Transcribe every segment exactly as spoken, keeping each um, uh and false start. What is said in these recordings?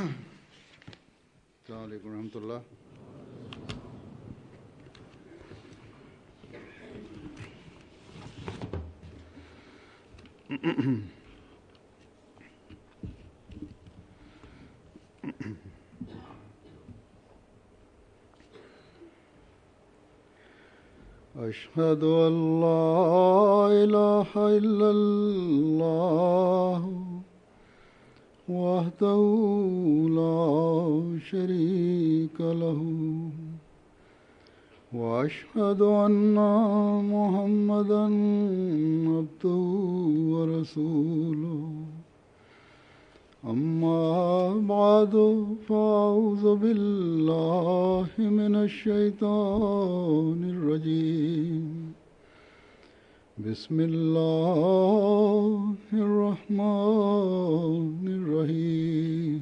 السلام عليكم ورحمة الله. أشهد أن لا إله إلا الله وحده لا شريك له وأشهد أن محمدا عبده ورسوله أما بعد فأعوذ بالله من الشيطان الرجيم بسم الله الرحمن الرحيم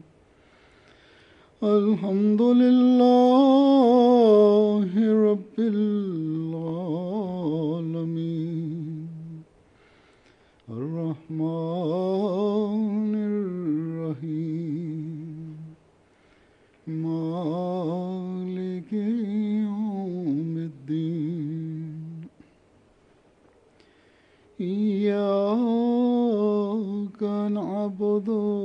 الحمد لله رب العالمين الرحمن الرحيم مالك يوم الدين إياك نعبد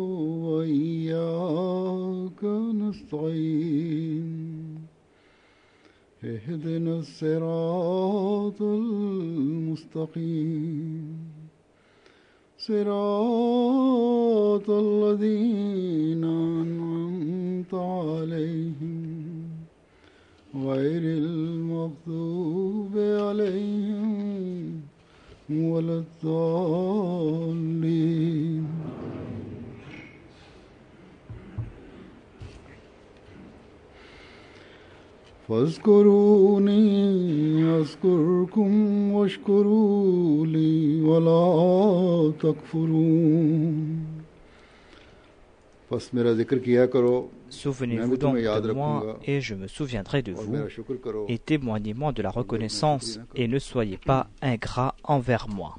وإياك نستعين اهدنا الصراط المستقيم صراط الذين أنعمت عليهم غير المغضوب عليهم ولا الضالين. فاذكروني أذكركم واشكروا لي ولا تكفرون. بس मेरा जिक्र किया करो. Souvenez-vous donc de moi et je me souviendrai de vous, et témoignez-moi de la reconnaissance et ne soyez pas ingrats envers moi.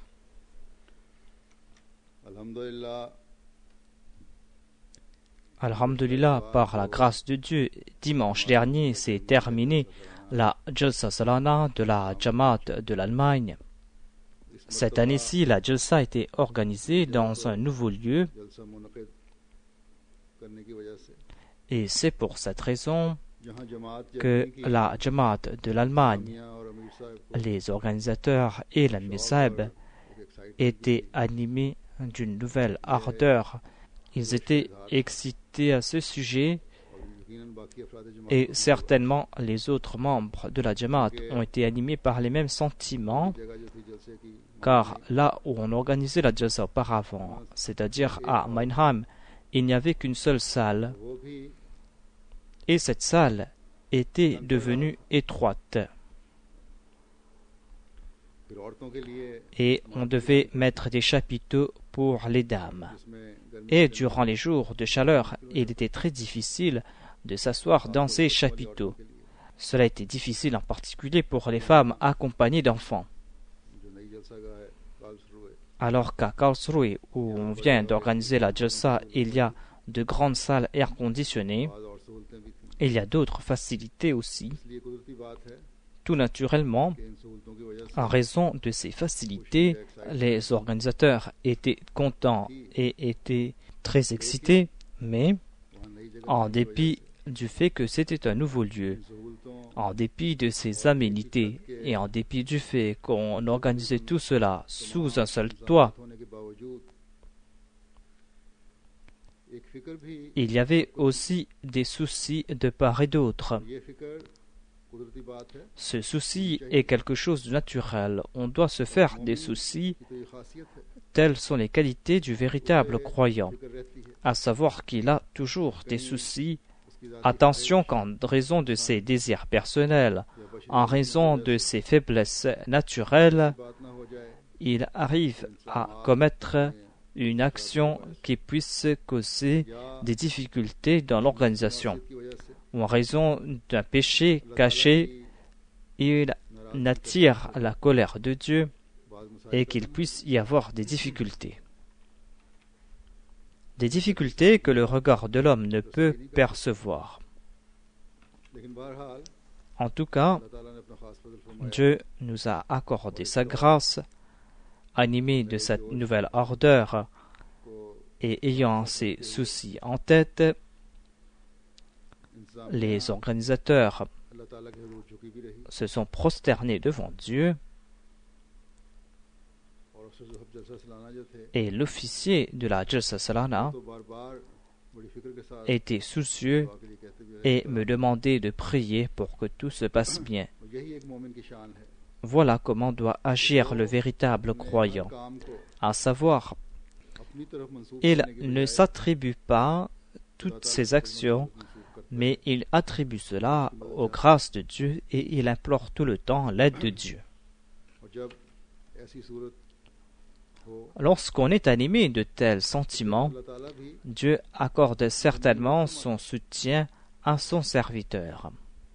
Alhamdulillah, par la grâce de Dieu, dimanche dernier s'est terminée la Jalsa Salana de la Jamaat de l'Allemagne. Cette année-ci, la Jalsa a été organisée dans un nouveau lieu. Et c'est pour cette raison que la Jamaat de l'Allemagne, les organisateurs et l'Amir Sahib étaient animés d'une nouvelle ardeur. Ils étaient excités à ce sujet et certainement les autres membres de la Jamaat ont été animés par les mêmes sentiments, car là où on organisait la Jalsa auparavant, c'est-à-dire à Meinheim, il n'y avait qu'une seule salle et cette salle était devenue étroite et on devait mettre des chapiteaux pour les dames. Et durant les jours de chaleur, il était très difficile de s'asseoir dans ces chapiteaux. Cela était difficile en particulier pour les femmes accompagnées d'enfants. Alors qu'à Karlsruhe, où on vient d'organiser la Jalsa, il y a de grandes salles air conditionnées, il y a d'autres facilités aussi. Tout naturellement, en raison de ces facilités, les organisateurs étaient contents et étaient très excités, mais en dépit du fait que c'était un nouveau lieu, en dépit de ses aménités et en dépit du fait qu'on organisait tout cela sous un seul toit, il y avait aussi des soucis de part et d'autre. Ce souci est quelque chose de naturel. On doit se faire des soucis. Telles sont les qualités du véritable croyant, à savoir qu'il a toujours des soucis. Attention qu'en raison de ses désirs personnels, en raison de ses faiblesses naturelles, il arrive à commettre une action qui puisse causer des difficultés dans l'organisation. Ou en raison d'un péché caché, il attire la colère de Dieu et qu'il puisse y avoir des difficultés. des difficultés que le regard de l'homme ne peut percevoir. En tout cas, Dieu nous a accordé sa grâce, animé de cette nouvelle ardeur et ayant ses soucis en tête. Les organisateurs se sont prosternés devant Dieu et l'officier de la Jalsa Salana était soucieux et me demandait de prier pour que tout se passe bien. Voilà comment doit agir le véritable croyant, à savoir, il ne s'attribue pas toutes ses actions, mais il attribue cela aux grâces de Dieu et il implore tout le temps l'aide de Dieu. Lorsqu'on est animé de tels sentiments, Dieu accorde certainement son soutien à son serviteur.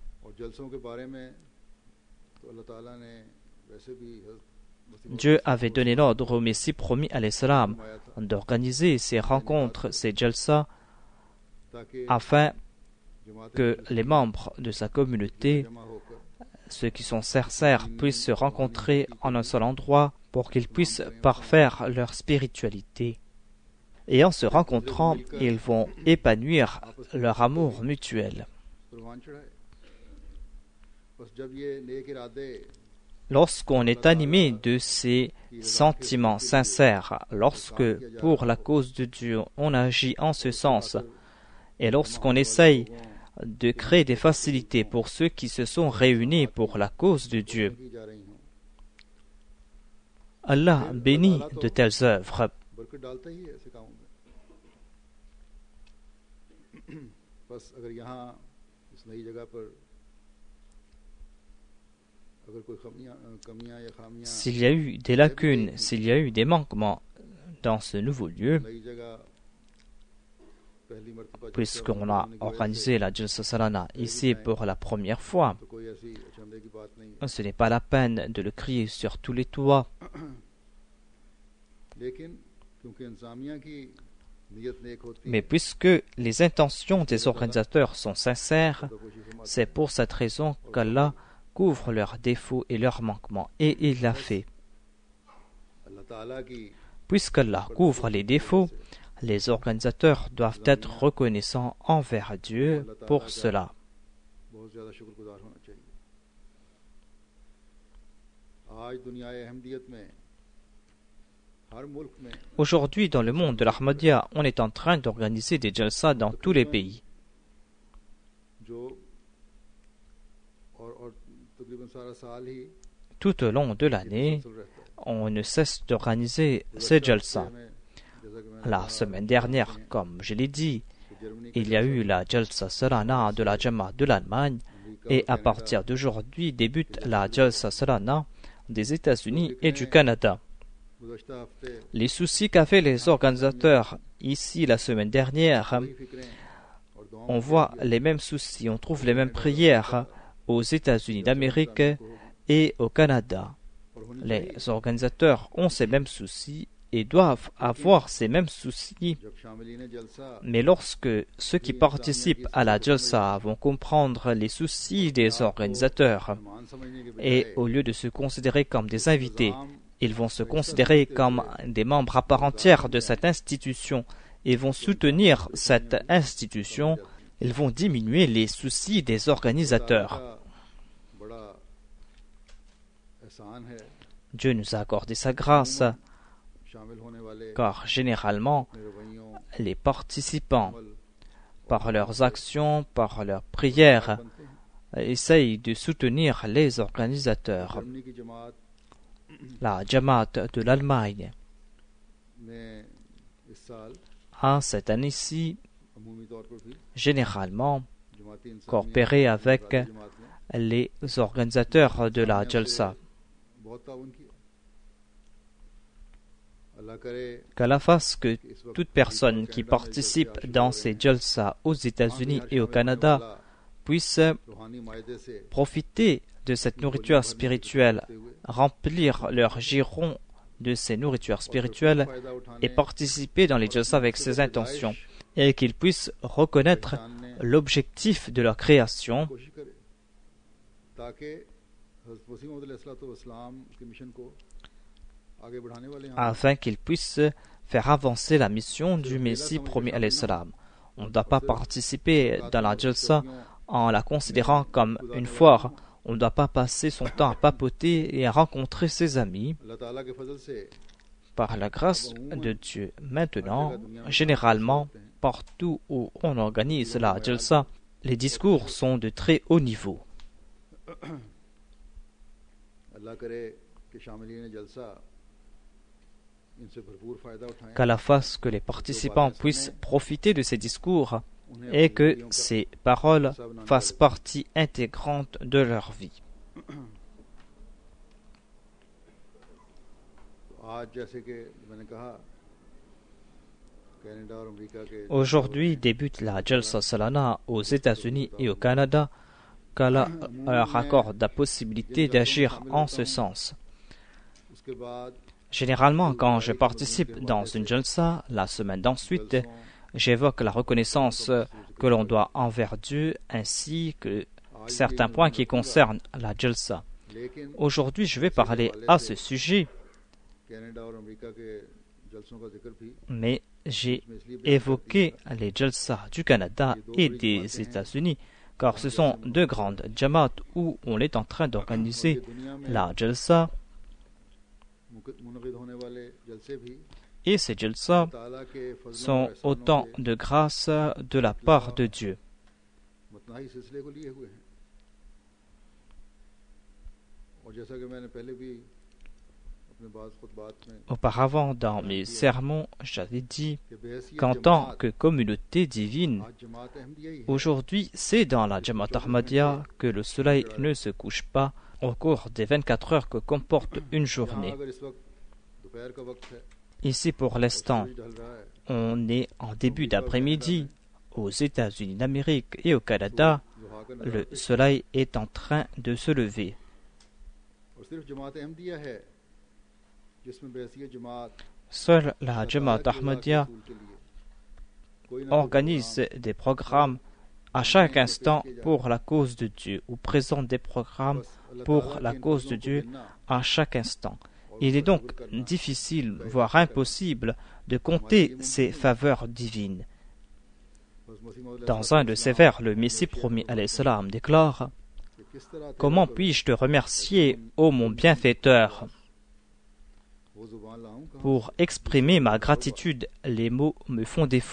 Dieu avait donné l'ordre au Messie promis alayhi salam d'organiser ces rencontres, ces jalsa, afin que les membres de sa communauté, ceux qui sont sincères, puissent se rencontrer en un seul endroit pour qu'ils puissent parfaire leur spiritualité. Et en se rencontrant, ils vont épanouir leur amour mutuel. Lorsqu'on est animé de ces sentiments sincères, lorsque, pour la cause de Dieu, on agit en ce sens, et lorsqu'on essaye de créer des facilités pour ceux qui se sont réunis pour la cause de Dieu, Allah bénit de telles œuvres. S'il y a eu des lacunes, s'il y a eu des manquements dans ce nouveau lieu, puisqu'on a organisé la Jalsa Salana ici pour la première fois, ce n'est pas la peine de le crier sur tous les toits. Mais puisque les intentions des organisateurs sont sincères, c'est pour cette raison qu'Allah couvre leurs défauts et leurs manquements, et il l'a fait. Puisqu'Allah couvre les défauts, les organisateurs doivent être reconnaissants envers Dieu pour cela. Aujourd'hui, dans le monde de l'Ahmadiyya, on est en train d'organiser des jalsa dans tous les pays. Tout au long de l'année, on ne cesse d'organiser ces jalsa. La semaine dernière, comme je l'ai dit, il y a eu la Jalsa Salana de la Jamaat de l'Allemagne et à partir d'aujourd'hui débute la Jalsa Salana des États-Unis et du Canada. Les soucis qu'avaient les organisateurs ici la semaine dernière, on voit les mêmes soucis, on trouve les mêmes prières aux États-Unis d'Amérique et au Canada. Les organisateurs ont ces mêmes soucis et doivent avoir ces mêmes soucis. Mais lorsque ceux qui participent à la Jalsa vont comprendre les soucis des organisateurs, et au lieu de se considérer comme des invités, ils vont se considérer comme des membres à part entière de cette institution et vont soutenir cette institution, ils vont diminuer les soucis des organisateurs. Dieu nous a accordé sa grâce, car généralement, les participants, par leurs actions, par leurs prières, essayent de soutenir les organisateurs. La Jamaat de l'Allemagne a cette année-ci généralement coopéré avec les organisateurs de la Jalsa. Qu'Allah fasse que toute personne qui participe dans ces jalsa aux États-Unis et au Canada puisse profiter de cette nourriture spirituelle, remplir leur giron de ces nourritures spirituelles et participer dans les jalsa avec ces intentions, et qu'ils puissent reconnaître l'objectif de leur création afin qu'ils puissent faire avancer la mission du Messie promis alayhi salam. On ne doit pas participer dans la jalsa en la considérant comme une foire. On ne doit pas passer son temps à papoter et à rencontrer ses amis. Par la grâce de Dieu, maintenant, généralement, partout où on organise la jalsa, les discours sont de très haut niveau. Qu'Allah fasse que les participants puissent profiter de ces discours et que ces paroles fassent partie intégrante de leur vie. Aujourd'hui débute la Jalsa Salana aux États-Unis et au Canada, qu'Allah leur accorde la possibilité d'agir en ce sens. Généralement, quand je participe dans une Jalsa, la semaine d'ensuite, j'évoque la reconnaissance que l'on doit envers Dieu ainsi que certains points qui concernent la Jalsa. Aujourd'hui, je vais parler à ce sujet, mais j'ai évoqué les Jalsa du Canada et des États-Unis, car ce sont deux grandes Jamaat où on est en train d'organiser la Jalsa. Et ces Jalsa sont autant de grâces de la part de Dieu. Auparavant, dans mes sermons, j'avais dit qu'en tant que communauté divine, aujourd'hui, c'est dans la Jamaat Ahmadiyya que le soleil ne se couche pas au cours des vingt-quatre heures que comporte une journée. Ici, pour l'instant, on est en début d'après-midi. Aux États-Unis d'Amérique et au Canada, le soleil est en train de se lever. Seule la Jamaat Ahmadiyya organise des programmes à chaque instant pour la cause de Dieu, ou présente des programmes pour la cause de Dieu à chaque instant. Il est donc difficile, voire impossible, de compter ces faveurs divines. Dans un de ses vers, le Messie promis alayhi salam déclare: « Comment puis-je te remercier, ô mon bienfaiteur ? Pour exprimer ma gratitude, les mots me font défaut. »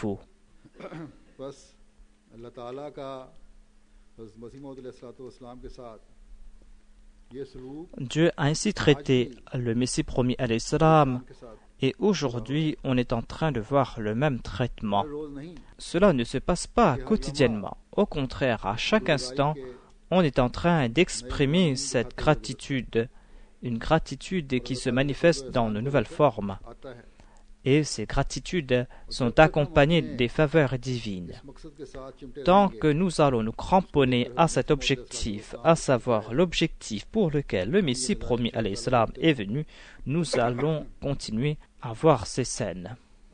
Dieu a ainsi traité le Messie promis alayhi salam, et aujourd'hui on est en train de voir le même traitement. Cela ne se passe pas quotidiennement. Au contraire, à chaque instant, on est en train d'exprimer cette gratitude, une gratitude qui se manifeste dans de nouvelles formes. Et ces gratitudes sont accompagnées des faveurs divines. Tant que nous allons nous cramponner à cet objectif, à savoir l'objectif pour lequel le Messie promis alayhi salam est venu, nous allons continuer à voir ces scènes.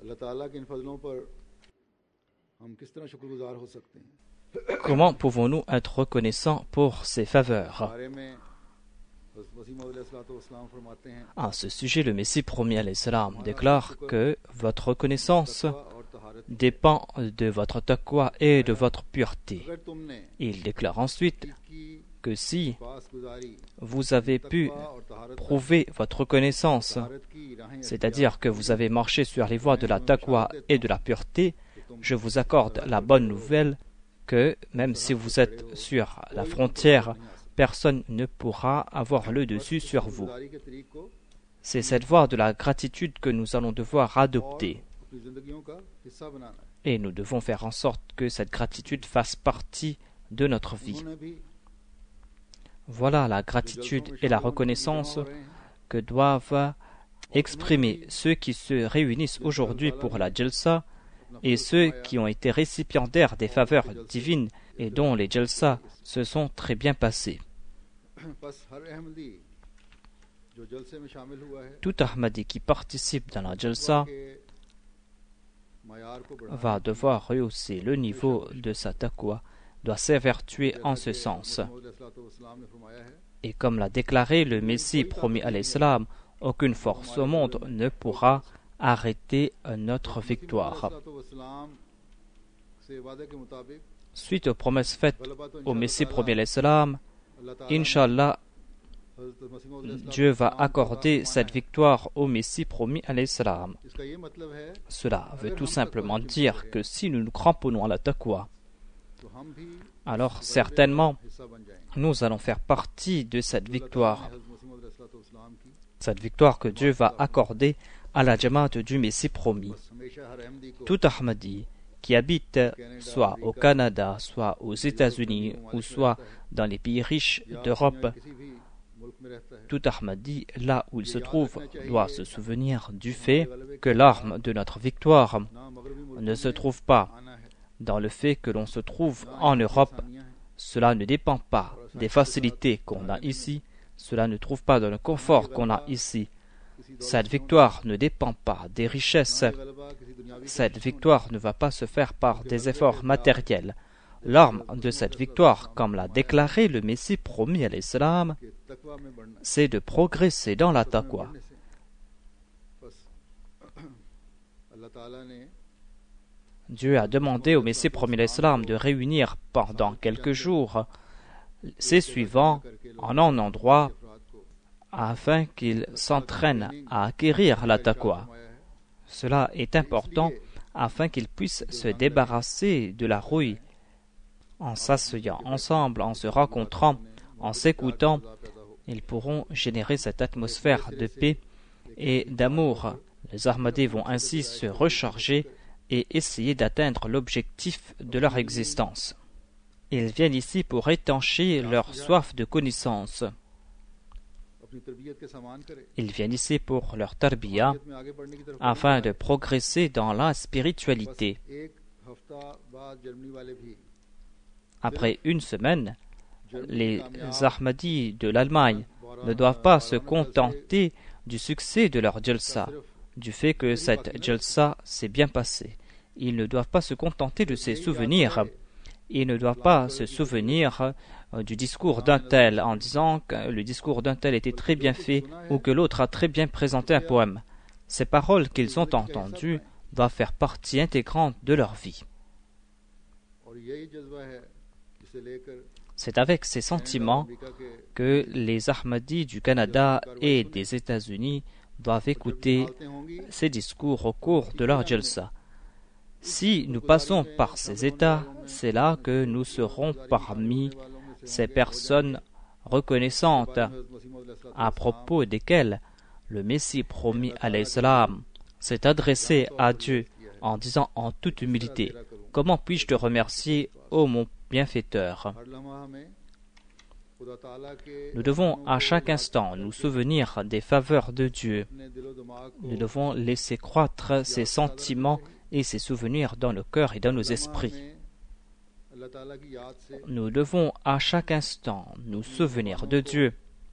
Comment pouvons-nous être reconnaissants pour ces faveurs? À ce sujet, le Messie promis alayhi salam déclare que votre reconnaissance dépend de votre taqwa et de votre pureté. Il déclare ensuite que si vous avez pu prouver votre reconnaissance, c'est-à-dire que vous avez marché sur les voies de la taqwa et de la pureté, je vous accorde la bonne nouvelle que même si vous êtes sur la frontière, personne ne pourra avoir le dessus sur vous. C'est cette voie de la gratitude que nous allons devoir adopter. Et nous devons faire en sorte que cette gratitude fasse partie de notre vie. Voilà la gratitude et la reconnaissance que doivent exprimer ceux qui se réunissent aujourd'hui pour la Jalsa et ceux qui ont été récipiendaires des faveurs divines et dont les Jalsa se sont très bien passés. Tout Ahmadi qui participe dans la Jalsa va devoir rehausser le niveau de sa taqwa, doit s'évertuer en ce sens. Et comme l'a déclaré le Messie promis à l'Islam, aucune force au monde ne pourra arrêter notre victoire. Suite aux promesses faites au Messie promis à l'Islam, Inch'Allah, Dieu va accorder cette victoire au Messie promis à l'Islam. Cela veut tout simplement dire que si nous nous cramponnons à la taqwa, alors certainement nous allons faire partie de cette victoire. Cette victoire que Dieu va accorder à la Jamaat du Messie promis. Tout Ahmadi qui habite soit au Canada, soit aux États-Unis, ou soit dans les pays riches d'Europe, tout Ahmadi, là où il se trouve, doit se souvenir du fait que l'arme de notre victoire ne se trouve pas dans le fait que l'on se trouve en Europe. Cela ne dépend pas des facilités qu'on a ici, cela ne trouve pas dans le confort qu'on a ici. Cette victoire ne dépend pas des richesses. Cette victoire ne va pas se faire par des efforts matériels. L'arme de cette victoire, comme l'a déclaré le Messie promis à l'Islam, c'est de progresser dans la taqwa. Dieu a demandé au Messie promis à l'Islam de réunir pendant quelques jours ses suivants en un endroit afin qu'ils s'entraînent à acquérir la taqwa. Cela est important afin qu'ils puissent se débarrasser de la rouille en s'asseyant ensemble, en se rencontrant, en s'écoutant. Ils pourront générer cette atmosphère de paix et d'amour. Les Ahmadis vont ainsi se recharger et essayer d'atteindre l'objectif de leur existence. Ils viennent ici pour étancher leur soif de connaissance. Ils viennent ici pour leur tarbiya afin de progresser dans la spiritualité. Après une semaine, les Ahmadis de l'Allemagne ne doivent pas se contenter du succès de leur jalsa, du fait que cette jalsa s'est bien passée. Ils ne doivent pas se contenter de ces souvenirs. Ils ne doivent pas se souvenir du discours d'un tel en disant que le discours d'un tel était très bien fait ou que l'autre a très bien présenté un poème. Ces paroles qu'ils ont entendues doivent faire partie intégrante de leur vie. C'est avec ces sentiments que les Ahmadis du Canada et des États-Unis doivent écouter ces discours au cours de leur jalsa. Si nous passons par ces états, c'est là que nous serons parmi ces personnes reconnaissantes à propos desquelles le Messie promis à l'Islam s'est adressé à Dieu en disant en toute humilité: comment puis-je te remercier, ô mon bienfaiteur? Nous devons à chaque instant nous souvenir des faveurs de Dieu. Nous devons laisser croître ces sentiments et ces souvenirs dans nos cœurs et dans nos esprits. Nous devons à chaque instant nous souvenir de Dieu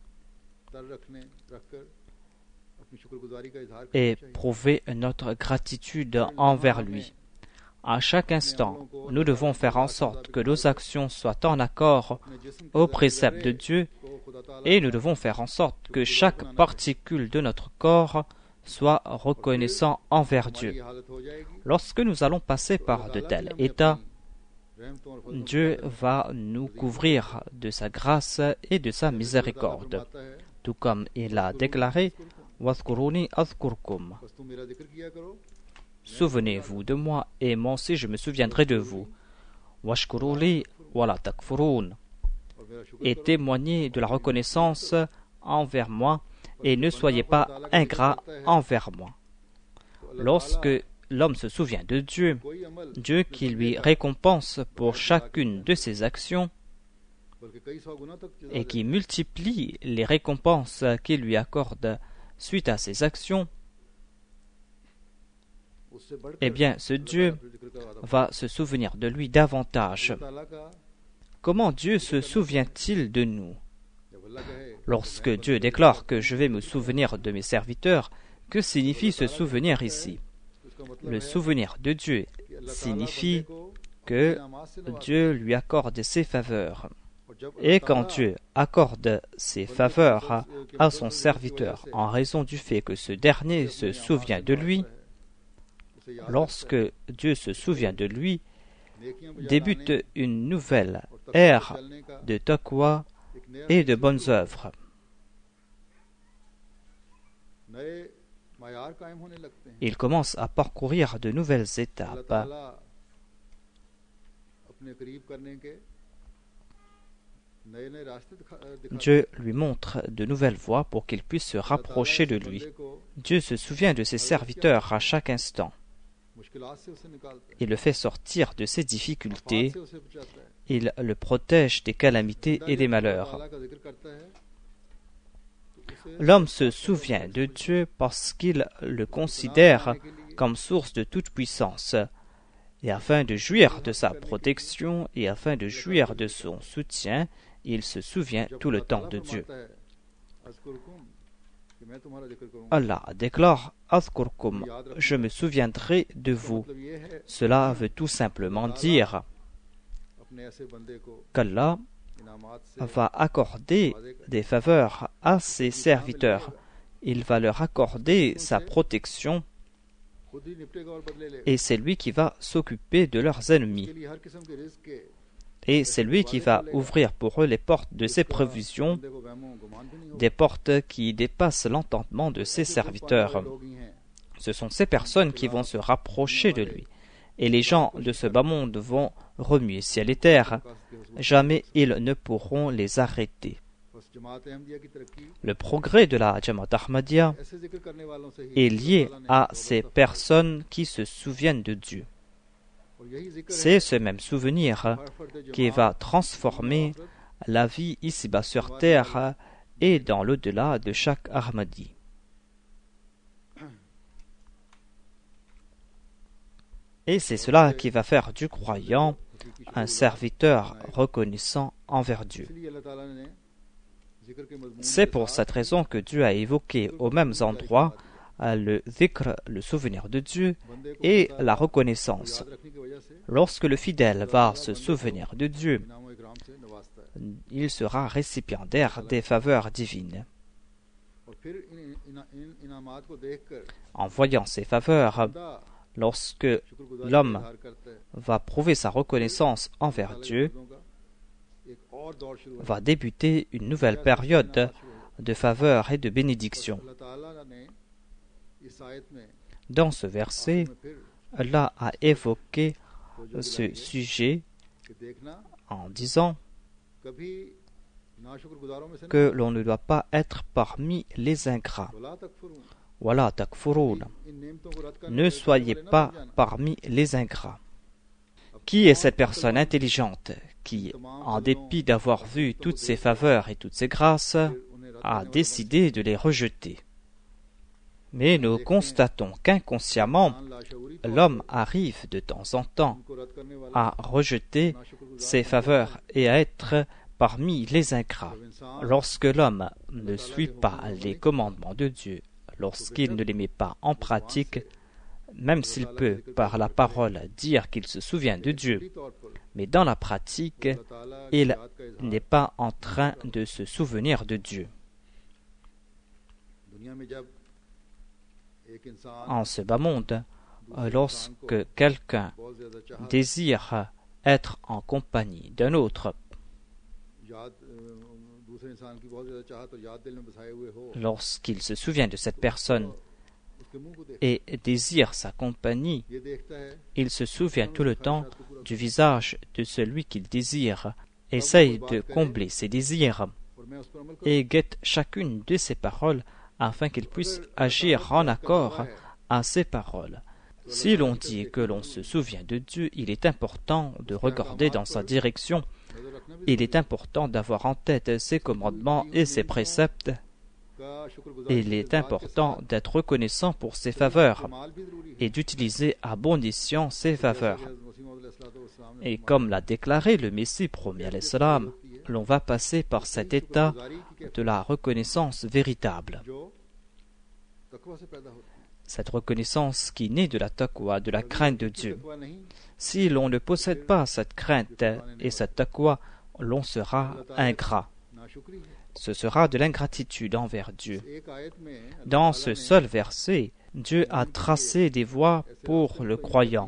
et prouver notre gratitude envers lui. À chaque instant, nous devons faire en sorte que nos actions soient en accord aux préceptes de Dieu et nous devons faire en sorte que chaque particule de notre corps soit reconnaissant envers Dieu. Lorsque nous allons passer par de tels états, Dieu va nous couvrir de sa grâce et de sa miséricorde. Tout comme il a déclaré: Wadhkuruni adhkurkum. Souvenez-vous de moi, et moi aussi je me souviendrai de vous. Washkuruli wala takfurun. Et témoignez de la reconnaissance envers moi, et ne soyez pas ingrats envers moi. Lorsque l'homme se souvient de Dieu, Dieu qui lui récompense pour chacune de ses actions, et qui multiplie les récompenses qu'il lui accorde suite à ses actions, eh bien, ce Dieu va se souvenir de lui davantage. Comment Dieu se souvient-il de nous? Lorsque Dieu déclare que je vais me souvenir de mes serviteurs, que signifie ce souvenir ici? Le souvenir de Dieu signifie que Dieu lui accorde ses faveurs. Et quand Dieu accorde ses faveurs à, à son serviteur en raison du fait que ce dernier se souvient de lui, lorsque Dieu se souvient de lui, débute une nouvelle ère de taqwa et de bonnes œuvres. Il commence à parcourir de nouvelles étapes. Dieu lui montre de nouvelles voies pour qu'il puisse se rapprocher de lui. Dieu se souvient de ses serviteurs à chaque instant. Il le fait sortir de ses difficultés. Il le protège des calamités et des malheurs. L'homme se souvient de Dieu parce qu'il le considère comme source de toute puissance. Et afin de jouir de sa protection et afin de jouir de son soutien, il se souvient tout le temps de Dieu. Allah déclare « Azkurkum » « Je me souviendrai de vous ». Cela veut tout simplement dire qu'Allah va accorder des faveurs à ses serviteurs. Il va leur accorder sa protection et c'est lui qui va s'occuper de leurs ennemis. Et c'est lui qui va ouvrir pour eux les portes de ses provisions, des portes qui dépassent l'entendement de ses serviteurs. Ce sont ces personnes qui vont se rapprocher de lui. Et les gens de ce bas monde vont remuer ciel et terre. Jamais ils ne pourront les arrêter. Le progrès de la Jamaat Ahmadiyya est lié à ces personnes qui se souviennent de Dieu. C'est ce même souvenir qui va transformer la vie ici-bas sur terre et dans l'au-delà de chaque Ahmadi. Et c'est cela qui va faire du croyant un serviteur reconnaissant envers Dieu. C'est pour cette raison que Dieu a évoqué aux mêmes endroits le dhikr, le souvenir de Dieu, et la reconnaissance. Lorsque le fidèle va se souvenir de Dieu, il sera récipiendaire des faveurs divines. En voyant ces faveurs, lorsque l'homme va prouver sa reconnaissance envers Dieu, va débuter une nouvelle période de faveur et de bénédiction. Dans ce verset, Allah a évoqué ce sujet en disant que l'on ne doit pas être parmi les ingrats. Wala takfuroun. Ne soyez pas parmi les ingrats. Qui est cette personne intelligente qui, en dépit d'avoir vu toutes ces faveurs et toutes ces grâces, a décidé de les rejeter? Mais nous constatons qu'inconsciemment, l'homme arrive de temps en temps à rejeter ces faveurs et à être parmi les ingrats. Lorsque l'homme ne suit pas les commandements de Dieu, lorsqu'il ne les met pas en pratique, même s'il peut par la parole dire qu'il se souvient de Dieu, mais dans la pratique, il n'est pas en train de se souvenir de Dieu. En ce bas monde, lorsque quelqu'un désire être en compagnie d'un autre, lorsqu'il se souvient de cette personne et désire sa compagnie, il se souvient tout le temps du visage de celui qu'il désire, essaye de combler ses désirs et guette chacune de ses paroles afin qu'il puisse agir en accord à ses paroles. Si l'on dit que l'on se souvient de Dieu, il est important de regarder dans sa direction. Il est important d'avoir en tête ses commandements et ses préceptes. Il est important d'être reconnaissant pour ses faveurs et d'utiliser à bon escient ses faveurs. Et comme l'a déclaré le Messie promis alayhi salam, l'on va passer par cet état de la reconnaissance véritable. Cette reconnaissance qui naît de la taqwa, de la crainte de Dieu. Si l'on ne possède pas cette crainte et cette taqwa, l'on sera ingrat. Ce sera de l'ingratitude envers Dieu. Dans ce seul verset, Dieu a tracé des voies pour le croyant,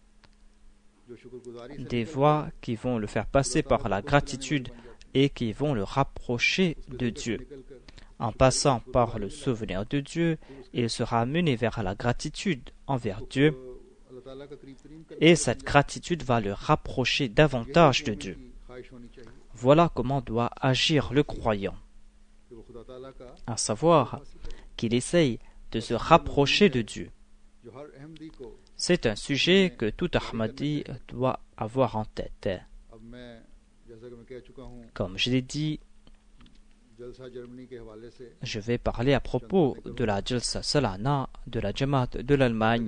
des voies qui vont le faire passer par la gratitude et qui vont le rapprocher de Dieu. En passant par le souvenir de Dieu, il sera amené vers la gratitude envers Dieu, et cette gratitude va le rapprocher davantage de Dieu. Voilà comment doit agir le croyant, à savoir qu'il essaye de se rapprocher de Dieu. C'est un sujet que tout Ahmadi doit avoir en tête. Comme je l'ai dit, je vais parler à propos de la Jalsa Salana de la Jamaat de l'Allemagne.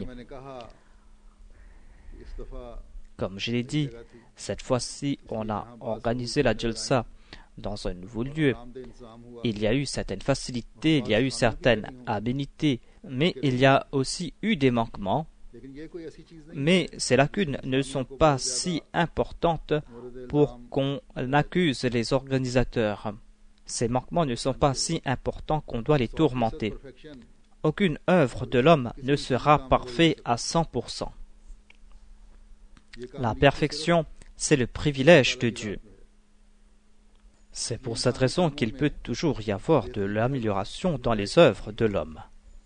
Comme je l'ai dit, cette fois-ci, on a organisé la Jalsa dans un nouveau lieu. Il y a eu certaines facilités, il y a eu certaines aménités, mais il y a aussi eu des manquements. Mais ces lacunes ne sont pas si importantes pour qu'on accuse les organisateurs. Ces manquements ne sont pas si importants qu'on doit les tourmenter. Aucune œuvre de l'homme ne sera parfaite à cent pour cent. La perfection, c'est le privilège de Dieu. C'est pour cette raison qu'il peut toujours y avoir de l'amélioration dans les œuvres de l'homme.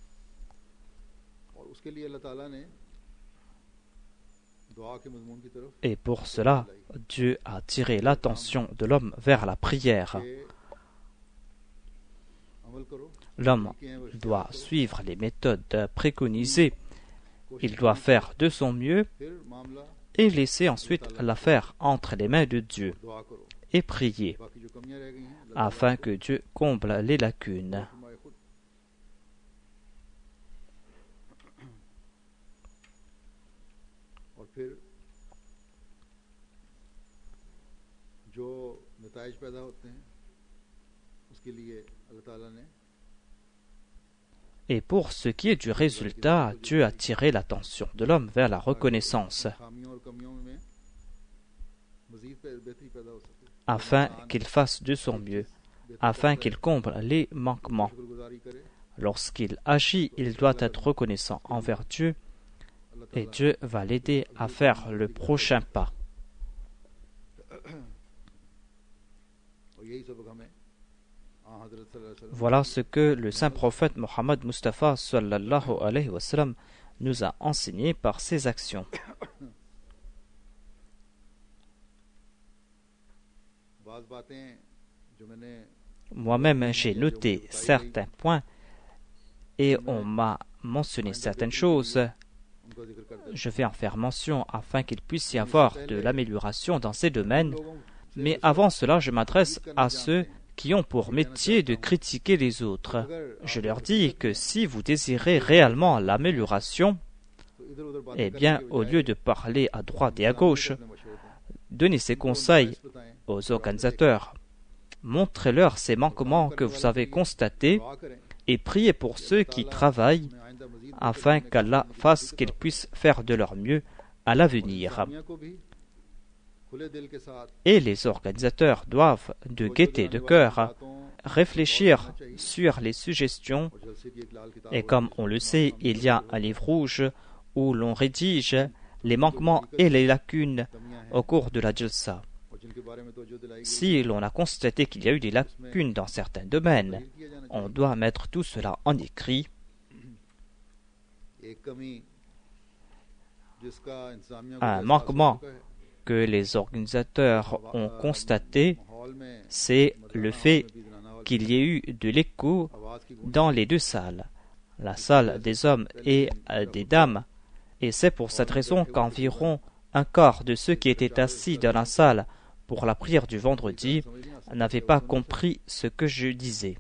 Et pour cela, Dieu a tiré l'attention de l'homme vers la prière. L'homme doit suivre les méthodes préconisées. Il doit faire de son mieux et laisser ensuite l'affaire entre les mains de Dieu et prier afin que Dieu comble les lacunes. Et pour ce qui est du résultat, Dieu a tiré l'attention de l'homme vers la reconnaissance, afin qu'il fasse de son mieux, afin qu'il comble les manquements. Lorsqu'il agit, il doit être reconnaissant envers Dieu, et Dieu va l'aider à faire le prochain pas. Voilà ce que le saint prophète Mohammed Mustafa sallallahu alayhi wa sallam nous a enseigné par ses actions. Moi-même, j'ai noté certains points et on m'a mentionné certaines choses. Je vais en faire mention afin qu'il puisse y avoir de l'amélioration dans ces domaines. Mais avant cela, je m'adresse à ceux qui ont pour métier de critiquer les autres. Je leur dis que si vous désirez réellement l'amélioration, eh bien, au lieu de parler à droite et à gauche, donnez ces conseils aux organisateurs. Montrez-leur ces manquements que vous avez constatés et priez pour ceux qui travaillent afin qu'Allah fasse qu'ils puissent faire de leur mieux à l'avenir. Et les organisateurs doivent, de gaieté de cœur, réfléchir sur les suggestions. Et comme on le sait, il y a un livre rouge où l'on rédige les manquements et les lacunes au cours de la Jalsa. Si l'on a constaté qu'il y a eu des lacunes dans certains domaines, on doit mettre tout cela en écrit. Un manquement que les organisateurs ont constaté, c'est le fait qu'il y ait eu de l'écho dans les deux salles, la salle des hommes et des dames, et c'est pour cette raison qu'environ un quart de ceux qui étaient assis dans la salle pour la prière du vendredi n'avaient pas compris ce que je disais.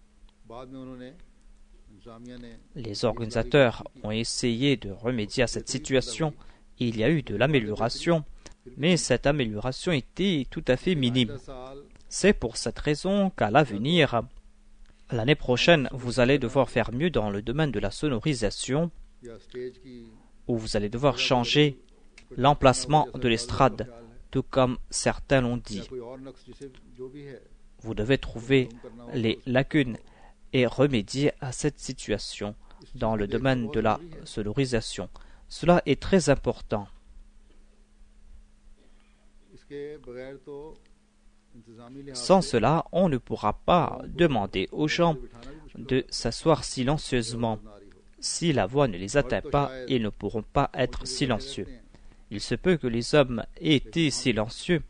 Les organisateurs ont essayé de remédier à cette situation. Il y a eu de l'amélioration, mais cette amélioration était tout à fait minime. C'est pour cette raison qu'à l'avenir, l'année prochaine, vous allez devoir faire mieux dans le domaine de la sonorisation, où vous allez devoir changer l'emplacement de l'estrade, tout comme certains l'ont dit. Vous devez trouver les lacunes et remédier à cette situation dans le domaine de la sonorisation. Cela est très important. Sans cela, on ne pourra pas demander aux gens de s'asseoir silencieusement. Si la voix ne les atteint pas, ils ne pourront pas être silencieux. Il se peut que les hommes aient été silencieux,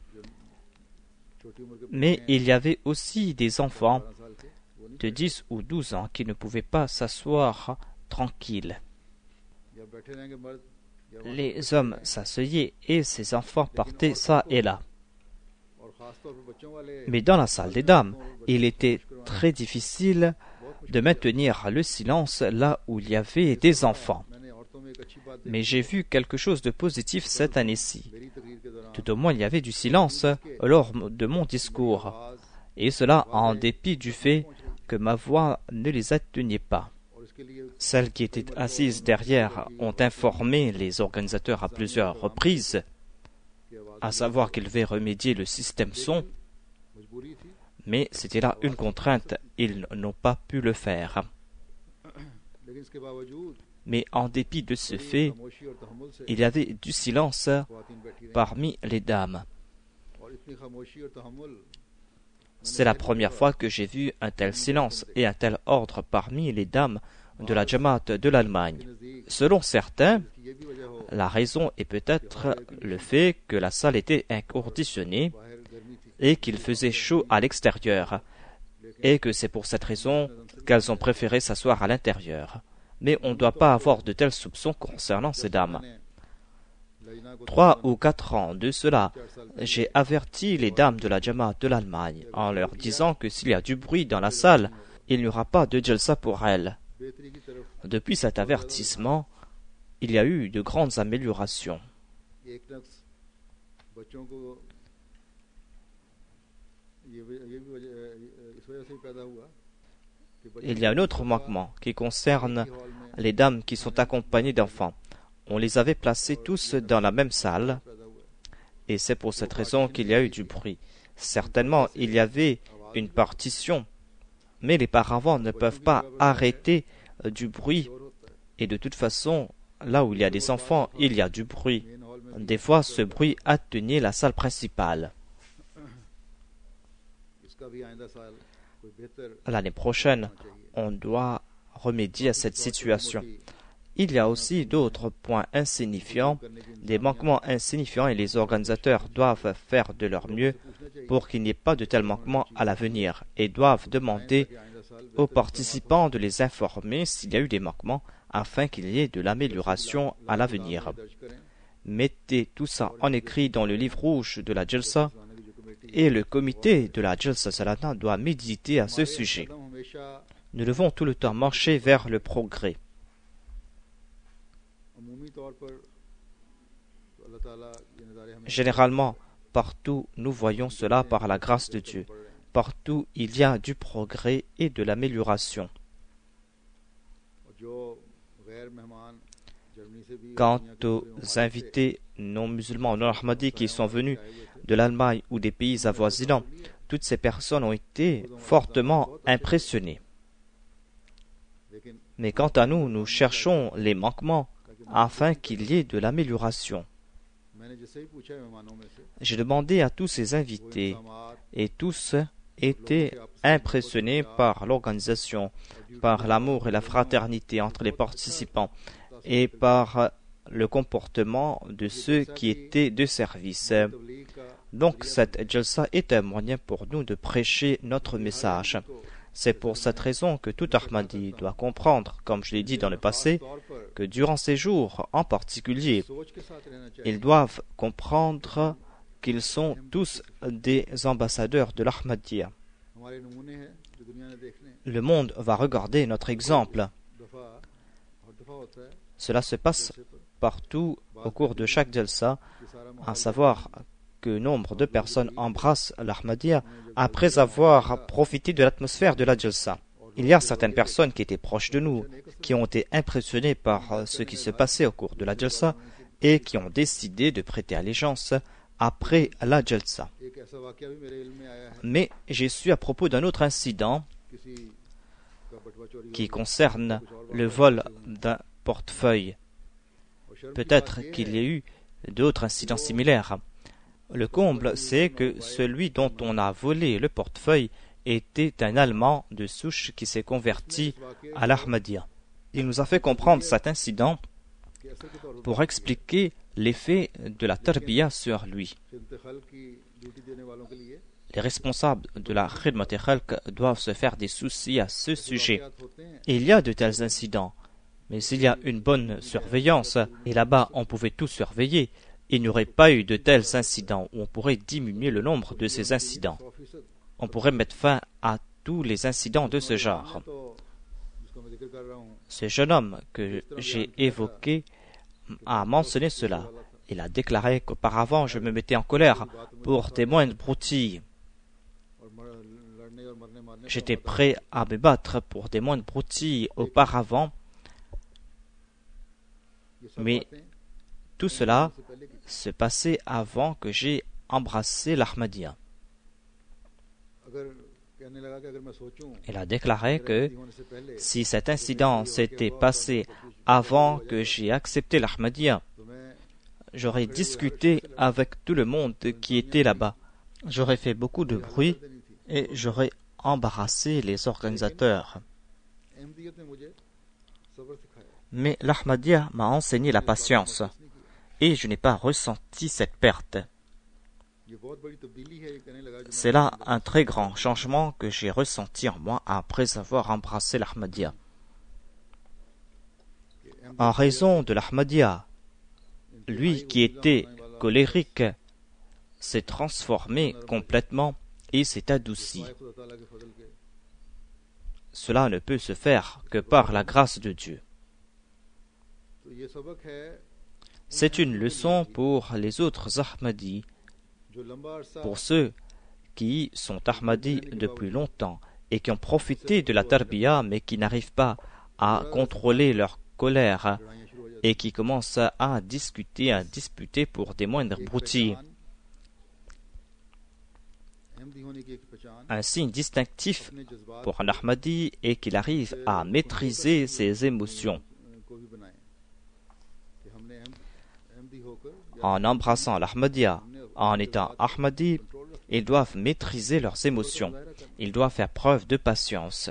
mais il y avait aussi des enfants de dix ou douze ans qui ne pouvaient pas s'asseoir tranquilles. Les hommes s'asseyaient et ces enfants partaient ça et là. Mais dans la salle des dames, il était très difficile de maintenir le silence là où il y avait des enfants. Mais j'ai vu quelque chose de positif cette année-ci. Tout au moins, il y avait du silence lors de mon discours, et cela en dépit du fait que ma voix ne les atteignait pas. Celles qui étaient assises derrière ont informé les organisateurs à plusieurs reprises, à savoir qu'ils devaient remédier le système son, mais c'était là une contrainte, ils n'ont pas pu le faire. Mais en dépit de ce fait, il y avait du silence parmi les dames. C'est la première fois que j'ai vu un tel silence et un tel ordre parmi les dames de la Jamaat de l'Allemagne. Selon certains, la raison est peut-être le fait que la salle était inconditionnée et qu'il faisait chaud à l'extérieur, et que c'est pour cette raison qu'elles ont préféré s'asseoir à l'intérieur. Mais on ne doit pas avoir de tels soupçons concernant ces dames. Trois ou quatre ans de cela, j'ai averti les dames de la Jamaat de l'Allemagne en leur disant que s'il y a du bruit dans la salle, il n'y aura pas de jalsa pour elles. Depuis cet avertissement, il y a eu de grandes améliorations. Il y a un autre manquement qui concerne les dames qui sont accompagnées d'enfants. On les avait placées tous dans la même salle, et c'est pour cette raison qu'il y a eu du bruit. Certainement, il y avait une partition, mais les paravents ne peuvent pas arrêter du bruit, et de toute façon, là où il y a des enfants, il y a du bruit. Des fois, ce bruit atteignait la salle principale. L'année prochaine, on doit remédier à cette situation. Il y a aussi d'autres points insignifiants, des manquements insignifiants, et les organisateurs doivent faire de leur mieux pour qu'il n'y ait pas de tels manquements à l'avenir, et doivent demander aux participants de les informer s'il y a eu des manquements afin qu'il y ait de l'amélioration à l'avenir. Mettez tout ça en écrit dans le livre rouge de la Jalsa, et le comité de la Jalsa Salana doit méditer à ce sujet. Nous devons tout le temps marcher vers le progrès. Généralement, partout nous voyons cela par la grâce de Dieu. Partout il y a du progrès et de l'amélioration. Quant aux invités non musulmans, non ahmadis qui sont venus de l'Allemagne ou des pays avoisinants, toutes ces personnes ont été fortement impressionnées. Mais quant à nous, nous cherchons les manquements afin qu'il y ait de l'amélioration. J'ai demandé à tous ces invités et tous étaient impressionnés par l'organisation, par l'amour et la fraternité entre les participants et par le comportement de ceux qui étaient de service. Donc cette jalsa est un moyen pour nous de prêcher notre message. C'est pour cette raison que tout Ahmadi doit comprendre, comme je l'ai dit dans le passé, que durant ces jours en particulier, ils doivent comprendre qu'ils sont tous des ambassadeurs de l'Ahmadiyya. Le monde va regarder notre exemple. Cela se passe partout au cours de chaque jalsa, à savoir que nombre de personnes embrassent l'Ahmadiyya après avoir profité de l'atmosphère de la Jalsa. Il y a certaines personnes qui étaient proches de nous, qui ont été impressionnées par ce qui se passait au cours de la Jalsa et qui ont décidé de prêter allégeance après la Jalsa. Mais j'ai su à propos d'un autre incident qui concerne le vol d'un portefeuille. Peut-être qu'il y a eu d'autres incidents similaires. Le comble, c'est que celui dont on a volé le portefeuille était un Allemand de souche qui s'est converti à l'Ahmadiyya. Il nous a fait comprendre cet incident pour expliquer l'effet de la tarbiya sur lui. Les responsables de la Khidmat Khalq doivent se faire des soucis à ce sujet. Il y a de tels incidents, mais s'il y a une bonne surveillance, et là-bas on pouvait tout surveiller, il n'y aurait pas eu de tels incidents où on pourrait diminuer le nombre de ces incidents. On pourrait mettre fin à tous les incidents de ce genre. Ce jeune homme que j'ai évoqué a mentionné cela. Il a déclaré qu'auparavant je me mettais en colère pour des moindres broutilles. J'étais prêt à me battre pour des moindres broutilles auparavant, mais tout cela se passait avant que j'ai embrassé l'Ahmadiyya. Il a déclaré que si cet incident s'était passé avant que j'ai accepté l'Ahmadiyya, j'aurais discuté avec tout le monde qui était là-bas. J'aurais fait beaucoup de bruit et j'aurais embarrassé les organisateurs. Mais l'Ahmadiyya m'a enseigné la patience et je n'ai pas ressenti cette perte. C'est là un très grand changement que j'ai ressenti en moi après avoir embrassé l'Ahmadiyya. En raison de l'Ahmadiyya, lui qui était colérique s'est transformé complètement et s'est adouci. Cela ne peut se faire que par la grâce de Dieu. C'est une leçon pour les autres Ahmadis, pour ceux qui sont Ahmadis depuis longtemps et qui ont profité de la tarbiya mais qui n'arrivent pas à contrôler leur colère et qui commencent à discuter, à disputer pour des moindres broutilles. Un signe distinctif pour un Ahmadi est qu'il arrive à maîtriser ses émotions. En embrassant l'Ahmadiyya, en étant Ahmadi, ils doivent maîtriser leurs émotions. Ils doivent faire preuve de patience.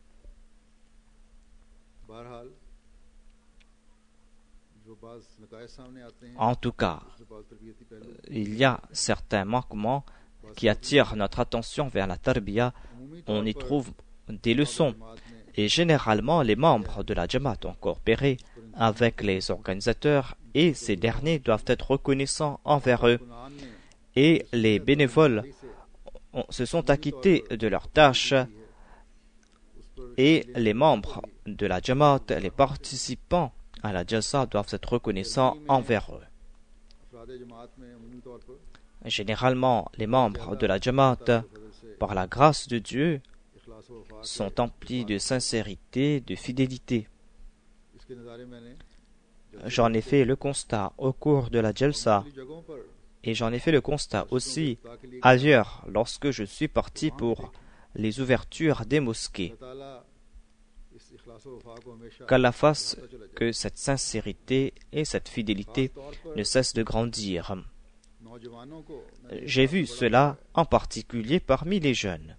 En tout cas, il y a certains manquements qui attirent notre attention vers la tarbiya. On y trouve des leçons. Et généralement, les membres de la Jamaat ont coopéré avec les organisateurs et ces derniers doivent être reconnaissants envers eux. Et les bénévoles se sont acquittés de leurs tâches et les membres de la Jamaat, les participants à la Jalsa doivent être reconnaissants envers eux. Généralement, les membres de la Jamaat, par la grâce de Dieu, sont emplis de sincérité, de fidélité. J'en ai fait le constat au cours de la Jalsa et j'en ai fait le constat aussi ailleurs lorsque je suis parti pour les ouvertures des mosquées. Qu'Allah fasse que cette sincérité et cette fidélité ne cessent de grandir. J'ai vu cela en particulier parmi les jeunes.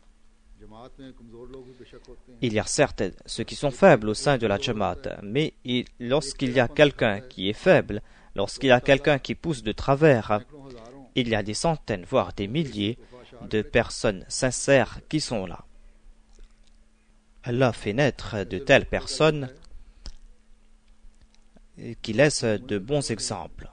Il y a certes ceux qui sont faibles au sein de la Jamaat, mais lorsqu'il y a quelqu'un qui est faible, lorsqu'il y a quelqu'un qui pousse de travers, il y a des centaines, voire des milliers de personnes sincères qui sont là. Allah fait naître de telles personnes qui laissent de bons exemples.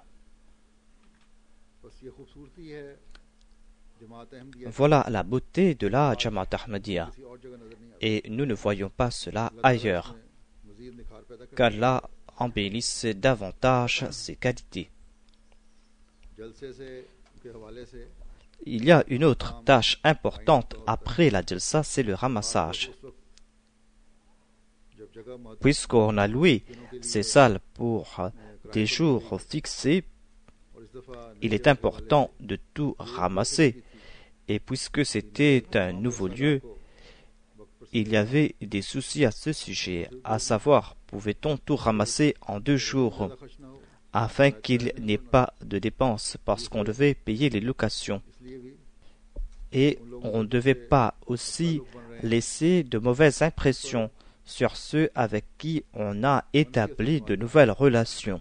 Voilà la beauté de la Jamaat Ahmadiyya. Et nous ne voyons pas cela ailleurs. Qu'Allah embellisse davantage ses qualités. il y a une autre tâche importante après la jalsa, c'est le ramassage. Puisqu'on a loué ces salles pour des jours fixés, il est important de tout ramasser. Et puisque c'était un nouveau lieu, il y avait des soucis à ce sujet, à savoir, pouvait-on tout ramasser en deux jours, afin qu'il n'y ait pas de dépenses, parce qu'on devait payer les locations. Et on ne devait pas aussi laisser de mauvaises impressions sur ceux avec qui on a établi de nouvelles relations.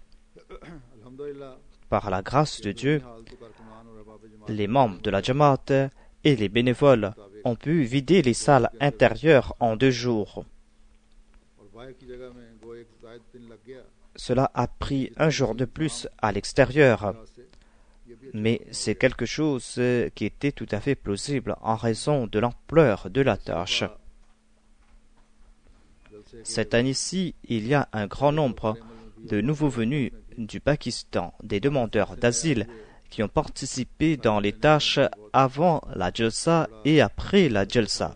Par la grâce de Dieu, les membres de la Jamaat et les bénévoles ont pu vider les salles intérieures en deux jours. Cela a pris un jour de plus à l'extérieur, mais c'est quelque chose qui était tout à fait plausible en raison de l'ampleur de la tâche. Cette année-ci, il y a un grand nombre de nouveaux venus du Pakistan, des demandeurs d'asile qui ont participé dans les tâches avant la Jalsa et après la Jalsa.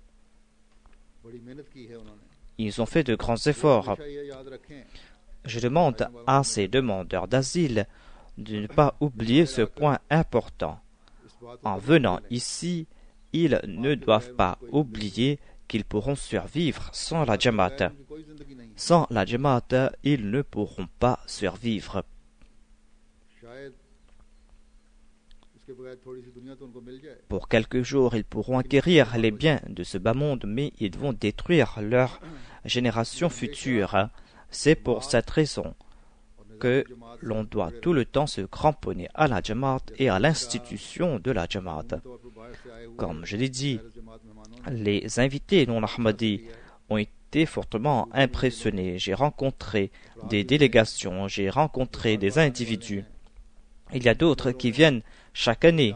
Ils ont fait de grands efforts. Je demande à ces demandeurs d'asile de ne pas oublier ce point important. En venant ici, ils ne doivent pas oublier qu'ils pourront survivre sans la Jamaat. Sans la Jamaat, ils ne pourront pas survivre. Pour quelques jours, ils pourront acquérir les biens de ce bas monde, mais ils vont détruire leur génération future. C'est pour cette raison que l'on doit tout le temps se cramponner à la Jamaat et à l'institution de la Jamaat. Comme je l'ai dit, les invités non ahmadis ont été fortement impressionnés. J'ai rencontré des délégations, j'ai rencontré des individus. Il y a d'autres qui viennent chaque année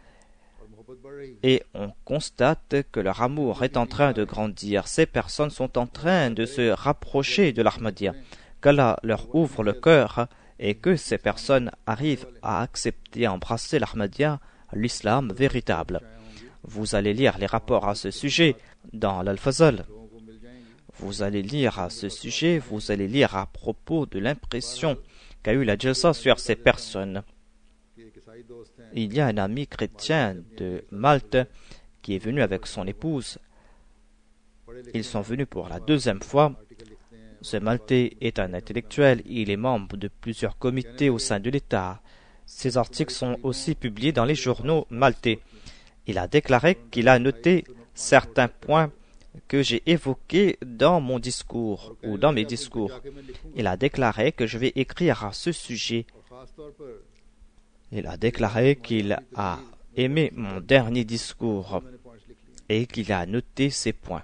et on constate que leur amour est en train de grandir. Ces personnes sont en train de se rapprocher de l'Ahmadiyya. Qu'Allah leur ouvre le cœur et que ces personnes arrivent à accepter, à embrasser l'Ahmadiyya, l'islam véritable. Vous allez lire les rapports à ce sujet dans l'Al-Fazal. Vous allez lire à ce sujet, vous allez lire à propos de l'impression qu'a eu la Jalsa sur ces personnes. Il y a un ami chrétien de Malte qui est venu avec son épouse. Ils sont venus pour la deuxième fois. Ce Maltais est un intellectuel, il est membre de plusieurs comités au sein de l'État. Ses articles sont aussi publiés dans les journaux maltais. Il a déclaré qu'il a noté certains points que j'ai évoqués dans mon discours ou dans mes discours. Il a déclaré que je vais écrire à ce sujet. Il a déclaré qu'il a aimé mon dernier discours et qu'il a noté ces points.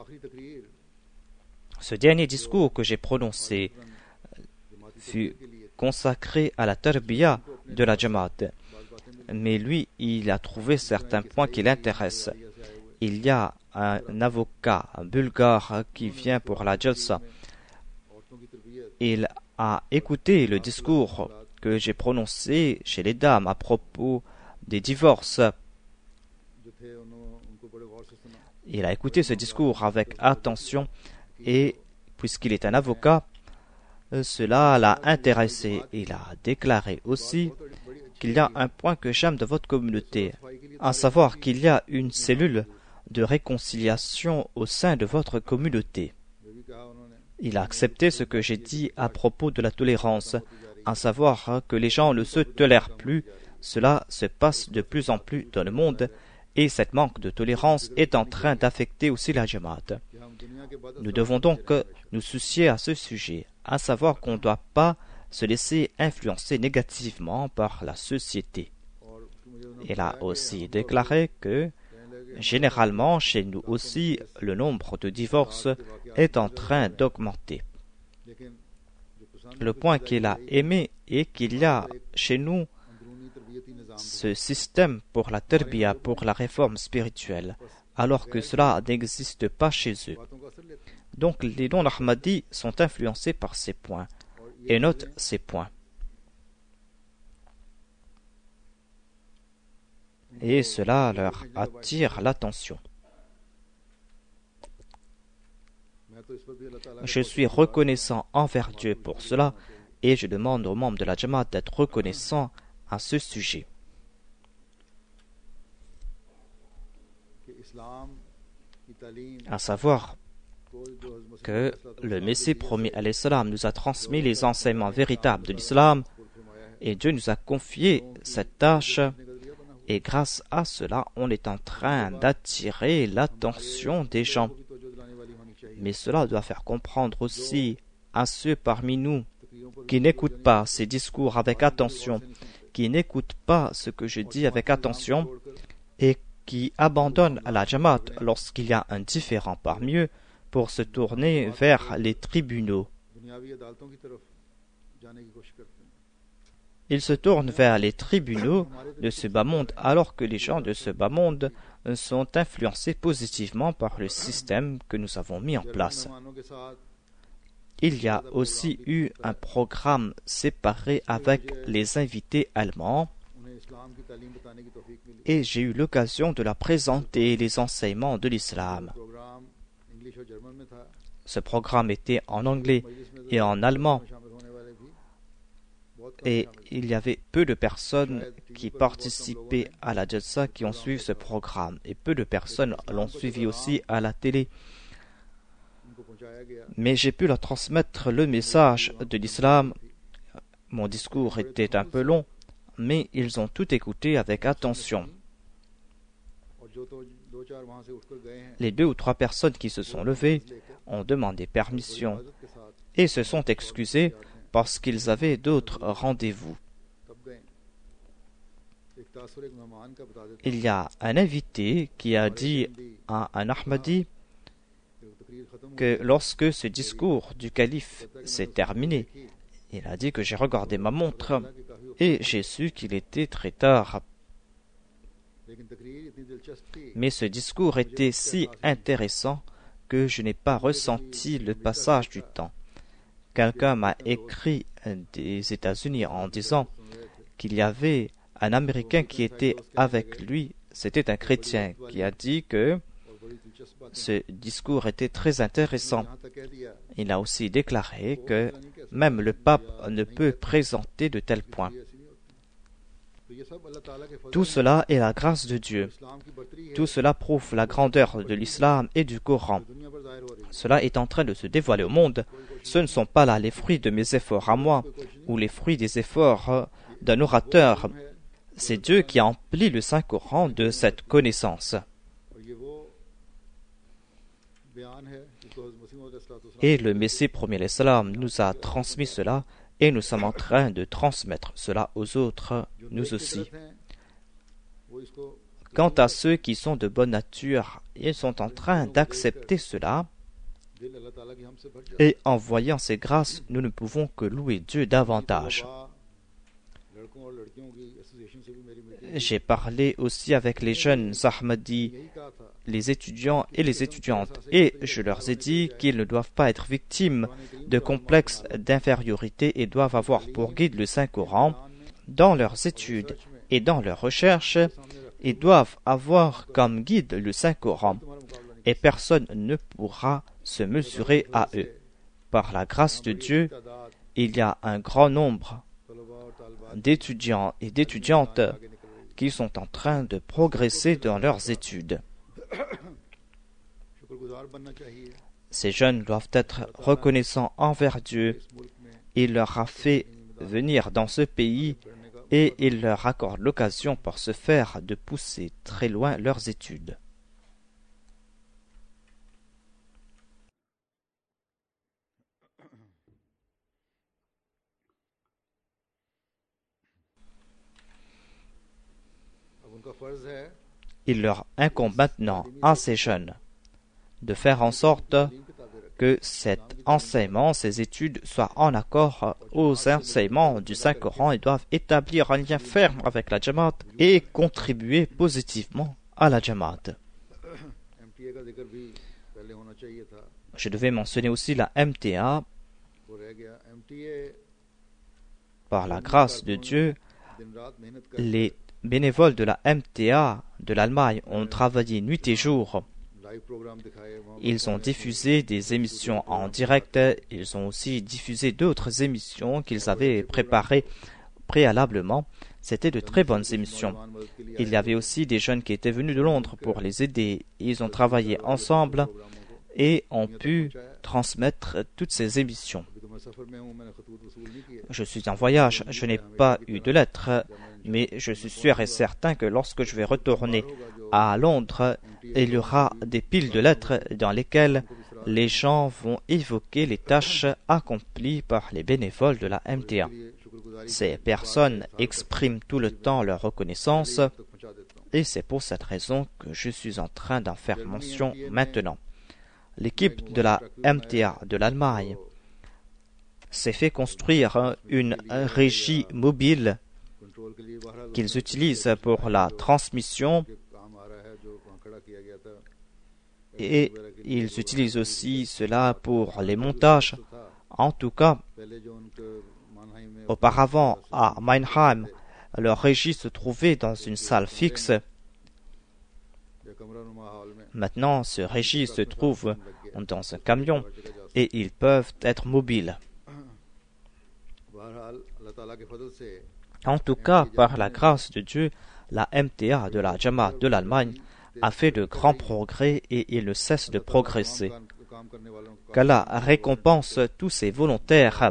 Ce dernier discours que j'ai prononcé fut consacré à la tarbiya de la Jamaat. Mais lui, il a trouvé certains points qui l'intéressent. Il y a un avocat un bulgare qui vient pour la Jalsa. Il a écouté le discours que j'ai prononcé chez les dames à propos des divorces. Il a écouté ce discours avec attention et, puisqu'il est un avocat, cela l'a intéressé. Il a déclaré aussi qu'il y a un point que j'aime de votre communauté, à savoir qu'il y a une cellule de réconciliation au sein de votre communauté. Il a accepté ce que j'ai dit à propos de la tolérance, à savoir que les gens ne se tolèrent plus. Cela se passe de plus en plus dans le monde et cette manque de tolérance est en train d'affecter aussi la Jamaat. Nous devons donc nous soucier à ce sujet, à savoir qu'on ne doit pas se laisser influencer négativement par la société. Il a aussi déclaré que, généralement, chez nous aussi, le nombre de divorces est en train d'augmenter. Le point qu'il a aimé est qu'il y a chez nous ce système pour la tarbiya, pour la réforme spirituelle, alors que cela n'existe pas chez eux. Donc les non-ahmadis sont influencés par ces points et notent ces points. et cela leur attire l'attention. Je suis reconnaissant envers Dieu pour cela et je demande aux membres de la Jamaat d'être reconnaissants à ce sujet. À savoir que le Messie promis alayhi salam nous a transmis les enseignements véritables de l'islam et Dieu nous a confié cette tâche et grâce à cela on est en train d'attirer l'attention des gens. Mais cela doit faire comprendre aussi à ceux parmi nous qui n'écoutent pas ces discours avec attention, qui n'écoutent pas ce que je dis avec attention et qui abandonnent la Jamaat lorsqu'il y a un différend parmi eux pour se tourner vers les tribunaux. Ils se tournent vers les tribunaux de ce bas monde alors que les gens de ce bas monde sont influencés positivement par le système que nous avons mis en place. Il y a aussi eu un programme séparé avec les invités allemands et j'ai eu l'occasion de leur présenter les enseignements de l'islam. Ce programme était en anglais et en allemand et il y avait peu de personnes qui participaient à la Jalsa qui ont suivi ce programme et peu de personnes l'ont suivi aussi à la télé. Mais j'ai pu leur transmettre le message de l'islam. Mon discours était un peu long, mais ils ont tout écouté avec attention. Les deux ou trois personnes qui se sont levées ont demandé permission et se sont excusées parce qu'ils avaient d'autres rendez-vous. Il y a un invité qui a dit à un Ahmadi que lorsque ce discours du calife s'est terminé, il a dit que j'ai regardé ma montre et j'ai su qu'il était très tard. Mais ce discours était si intéressant que je n'ai pas ressenti le passage du temps. Quelqu'un m'a écrit des États-Unis en disant qu'il y avait un Américain qui était avec lui, c'était un chrétien, qui a dit que ce discours était très intéressant. Il a aussi déclaré que même le pape ne peut présenter de tels points. Tout cela est la grâce de Dieu. Tout cela prouve la grandeur de l'islam et du Coran. Cela est en train de se dévoiler au monde. Ce ne sont pas là les fruits de mes efforts à moi ou les fruits des efforts d'un orateur. C'est Dieu qui a empli le Saint-Coran de cette connaissance. Et le Messie premier l'Islam nous a transmis cela et nous sommes en train de transmettre cela aux autres, nous aussi. Quant à ceux qui sont de bonne nature, ils sont en train d'accepter cela et en voyant ces grâces, nous ne pouvons que louer Dieu davantage. J'ai parlé aussi avec les jeunes Ahmadis, les étudiants et les étudiantes, et je leur ai dit qu'ils ne doivent pas être victimes de complexes d'infériorité et doivent avoir pour guide le Saint-Coran dans leurs études et dans leurs recherches, et doivent avoir comme guide le Saint-Coran, et personne ne pourra se mesurer à eux. Par la grâce de Dieu, il y a un grand nombre d'étudiants et d'étudiantes qui sont en train de progresser dans leurs études. Ces jeunes doivent être reconnaissants envers Dieu. Il leur a fait venir dans ce pays et il leur accorde l'occasion pour ce faire de pousser très loin leurs études. Il leur incombe maintenant à ces jeunes de faire en sorte que cet enseignement, ces études soient en accord aux enseignements du Saint-Coran et doivent établir un lien ferme avec la Jamaat et contribuer positivement à la Jamaat. Je devais mentionner aussi la M T A. Par la grâce de Dieu, les bénévoles de la M T A de l'Allemagne ont travaillé nuit et jour. Ils ont diffusé des émissions en direct. Ils ont aussi diffusé d'autres émissions qu'ils avaient préparées préalablement. C'était de très bonnes émissions. Il y avait aussi des jeunes qui étaient venus de Londres pour les aider. Ils ont travaillé ensemble et ont pu transmettre toutes ces émissions. Je suis en voyage, je n'ai pas eu de lettres, mais je suis sûr et certain que lorsque je vais retourner à Londres, il y aura des piles de lettres dans lesquelles les gens vont évoquer les tâches accomplies par les bénévoles de la M T A. Ces personnes expriment tout le temps leur reconnaissance et c'est pour cette raison que je suis en train d'en faire mention maintenant. L'équipe de la M T A de l'Allemagne s'est fait construire une régie mobile qu'ils utilisent pour la transmission et ils utilisent aussi cela pour les montages. En tout cas, auparavant à Mannheim, leur régie se trouvait dans une salle fixe. Maintenant, ce régie se trouve dans un camion et ils peuvent être mobiles. En tout cas, par la grâce de Dieu, la M T A de la Jamaat de l'Allemagne a fait de grands progrès et il ne cesse de progresser. Qu'Allah récompense tous ses volontaires.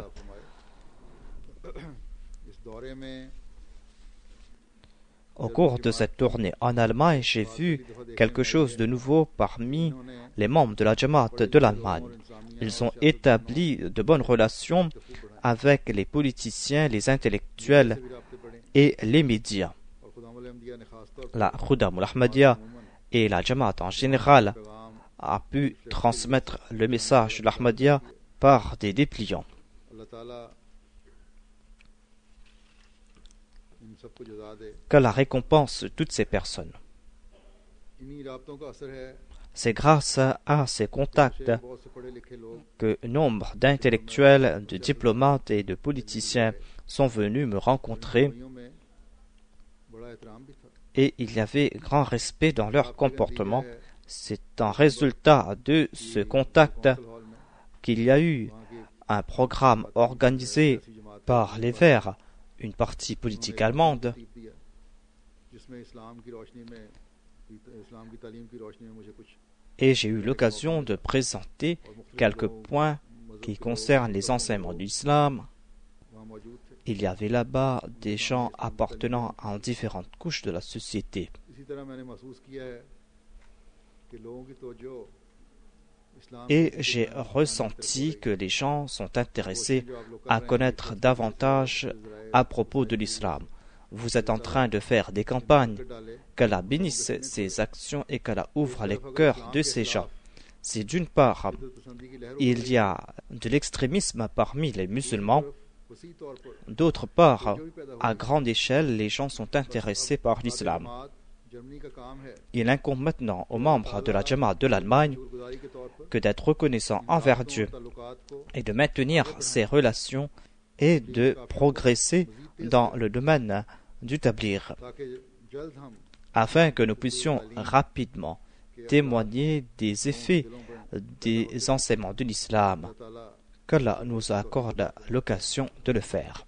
Au cours de cette tournée en Allemagne, j'ai vu quelque chose de nouveau parmi les membres de la Jamaat de l'Allemagne. Ils ont établi de bonnes relations avec les politiciens, les intellectuels et les médias. La Khuddam al-Ahmadiyya et la Jamaat en général a pu transmettre le message de l'Ahmadiyya par des dépliants. Qu'Allah récompense toutes ces personnes. C'est grâce à ces contacts que nombre d'intellectuels, de diplomates et de politiciens sont venus me rencontrer et il y avait grand respect dans leur comportement. C'est en résultat de ce contact qu'il y a eu un programme organisé par les Verts, une partie politique allemande, et j'ai eu l'occasion de présenter quelques points qui concernent les enseignements de l'islam. Il y avait là-bas des gens appartenant à différentes couches de la société. Et j'ai ressenti que les gens sont intéressés à connaître davantage à propos de l'islam. Vous êtes en train de faire des campagnes. Qu'Allah bénisse ces actions et qu'Allah ouvre les cœurs de ces gens. C'est d'une part, il y a de l'extrémisme parmi les musulmans. D'autre part, à grande échelle, les gens sont intéressés par l'islam. Il incombe maintenant aux membres de la Jamaat de l'Allemagne que d'être reconnaissants envers Dieu et de maintenir ces relations et de progresser dans le domaine du tabligh, afin que nous puissions rapidement témoigner des effets des enseignements de l'islam. Qu'Allah nous accorde l'occasion de le faire.